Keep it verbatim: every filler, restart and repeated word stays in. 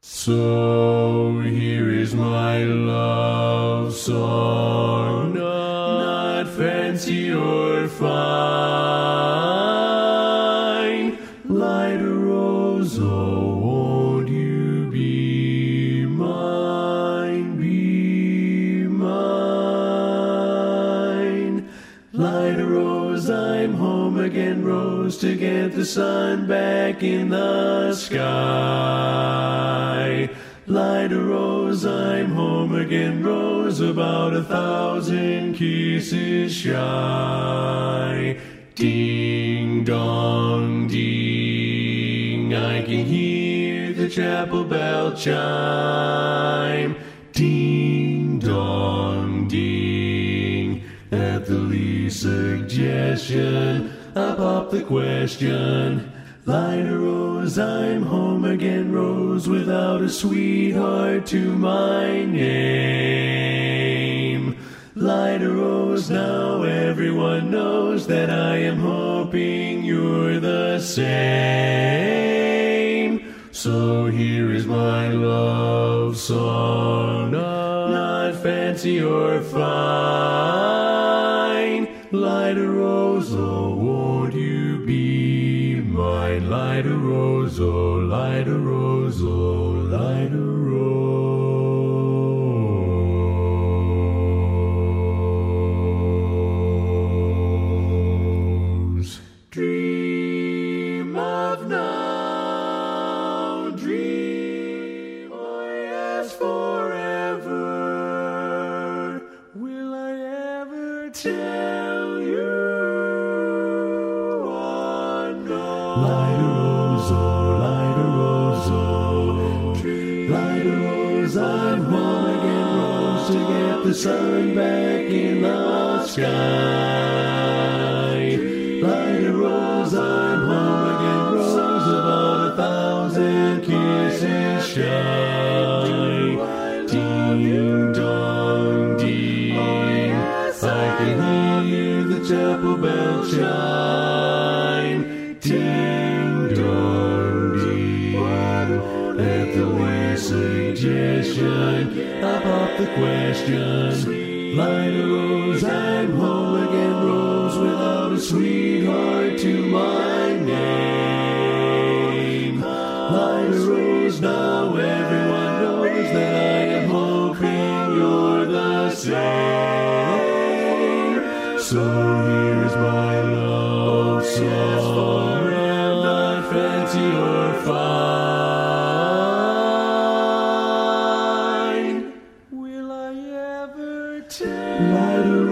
So here is my love song, not fancy or fine. Light a rose, oh, won't you be mine, be mine. Light a rose, I'm home again, rose, to get the sun back in the sky. Light a rose, I'm home again, rose, about a thousand kisses shy. Ding dong ding, I can hear the chapel bell chime. Ding dong ding, at the least suggestion, I pop the question. Light a rose, I'm home again, rose, without a sweetheart to my name. Light a rose, now everyone knows that I am hoping you're the same. So here is my love song, not fancy or fine. Light a rose, oh, won't you be mine? Light a rose, oh, light a rose, oh, light a rose. Dream of now, dream, oh yes, forever. Will I ever tell you? Light a rose, oh, light a rose, oh. Light a rose, I'm home again, rose, to get the sun back in the sky. Light a rose, I'm home again, rose, about a thousand kisses shy. Ding dong ding, I can hear the chapel bell chime. Ding dong ding, at the least suggestion, I pop the question. Light a rose, I'm home again, rose, without a sweetheart to my name. Light a rose, now everyone knows that I am hoping you're the same. So here is my love song, not fancy or fine. Will I ever tell? Light a